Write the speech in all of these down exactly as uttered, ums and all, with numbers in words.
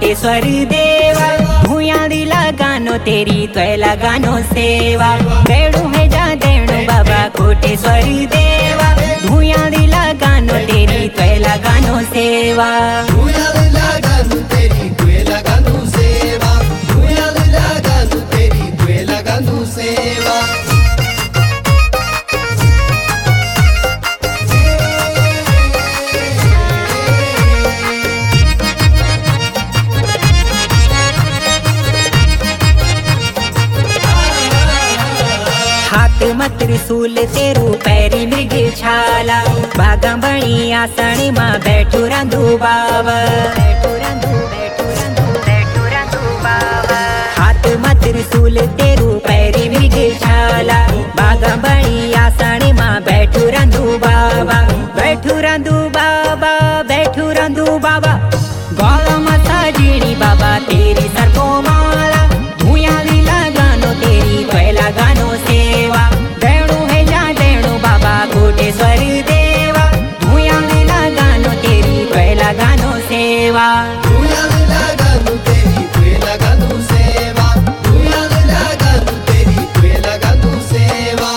कोटेश्वर देवा। भूया दिला गानो तेरी त्वैला गानो सेवा। देणु है जा देणु बाबा कोटेश्वर देवा। भूया दिला गानो तेरी त्वैला गानो सेवा। भूया दिला गानो तेरी त्वैला गानो सेवा। भूया दिला गानो तेरी त्वैला गानो सेवा। हाथ में त्रिशूल तेरू पैरी मृग छाला। बागा बणी आसन मां बैठू रंधु बाबा। बैठू रंधु बैठू रंधु बैठू रंधु बाबा। हाथ में त्रिशूल तेरू पैरी मृग छाला। बागा बणी आसन मां बैठू रंधु बाबा। बैठू रंधु बाबा बैठू रंधु बाबा। गौला माता जीणी बाबा तेरी सर को माला। भूया दिला गानो तेरी त्वैला गानो सेवा। देणु है जा देणु बाबा कोटेश्वर देवा। भूया दिला गानो तेरी त्वैला गानो सेवा। भूया दिला गानो तेरी त्वैला गानो सेवा। भूया दिला गानो तेरी त्वैला गानो सेवा।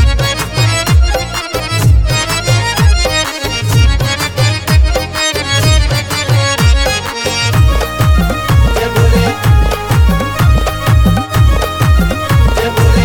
जय बोले जय बोले।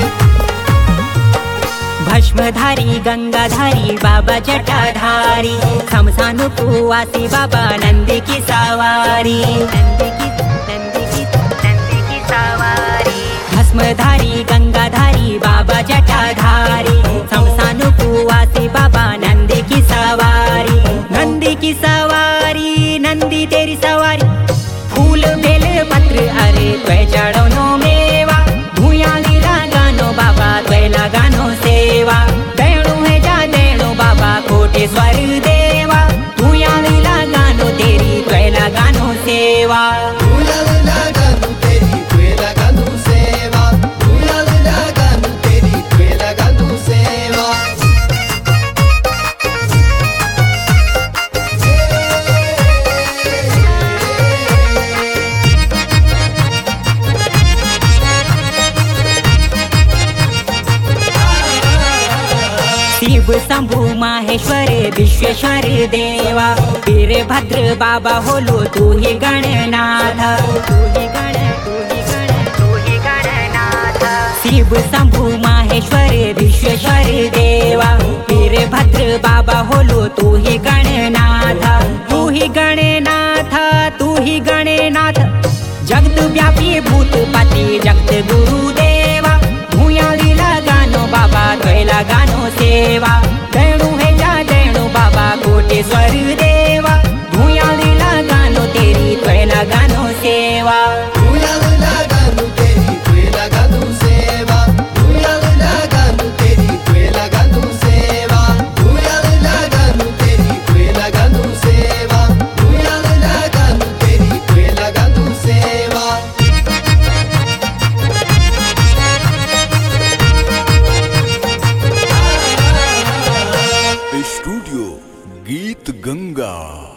भस्मधारी गंगाधारी बाबा जटाधारी। शमशान कुवासी बाबा नंदी की सवारी। नंदी की नंदी की नंदी की सवारी। भस्मधारी गंगाधारी बाबा जटाधारी। शमशान कुवासी बाबा नंदी की सवारी। नंदी की सवारी नंदी तेरी सवारी। फूल बेल पत्र अरे त्वै चढ़ो मेवा। भूया दिला गानो बाबा त्वैला गानो सेवा। देणु है जा देणु बाबा कोटेश्वर देवा। भूया दिला गानो तेरी त्वैला गानो सेवा। भूया दिला गानो तेरी त्वैला गानो सेवा। भूया दिला गानो तेरी त्वैला गानो सेवा। शिव शंभु माहेश्वर विश्वेश्वर देवा। वीरभद्र बाबा होलो तू ही गणनाथ। तू ही गण तू ही गण तू ही गणनाथ। शिव शंभु माहेश्वर विश्वेश्वर देवा। वीरभद्र बाबा होलो तू ही गणनाथ। तू ही गणनाथ तू ही गणनाथ। जगत व्यापी भूतपति जगत गुरु देवा। भूया दिला गानो बाबा त्वैला गानो सेवा। देणु है जा देणु बाबा कोटेश्वर देवा। भूया दिला गानो तेरी त्वैला गानो सेवा। भूया दिला गानो तेरी त्वैला गानो सेवा। भूया दिला गानो तेरी त्वैला गानो सेवा। भूया दिला गानो तेरी त्वैला गानो सेवा। भूया दिला गानो तेरी त्वैला गानो सेवा। स्टूडियो गीत गंगा।